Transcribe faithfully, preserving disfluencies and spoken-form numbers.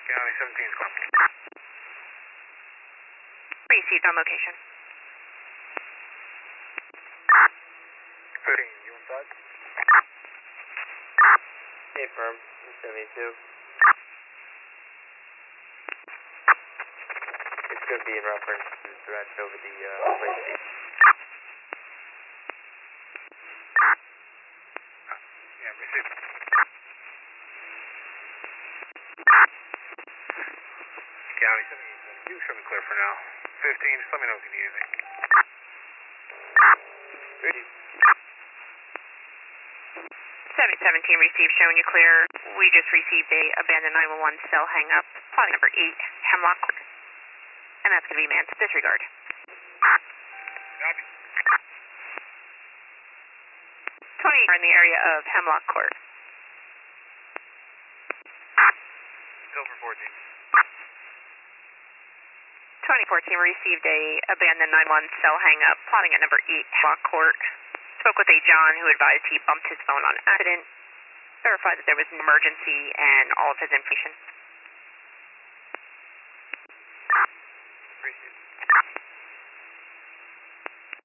County seventeen is call. Received on location. fifteen, you inside? Hey, firm, seventy-two. It's going to be in reference to the threats over the uh, place beach. Yeah, received. County seventy-eight, you show me clear for now. fifteen, just let me know if you need anything. seven seventeen received, showing you clear. We just received a abandoned nine one one cell hang up, plotting number eight, Hemlock Court. And that's going to be manned. Disregard. Copy. twenty are in the area of Hemlock Court. Silver fourteen. twenty fourteen received a abandoned nine one one cell hang up, plotting at number eight, Hemlock Court. Spoke with a John who advised he bumped his phone on accident. Verified that there was an emergency and all of his information. Received.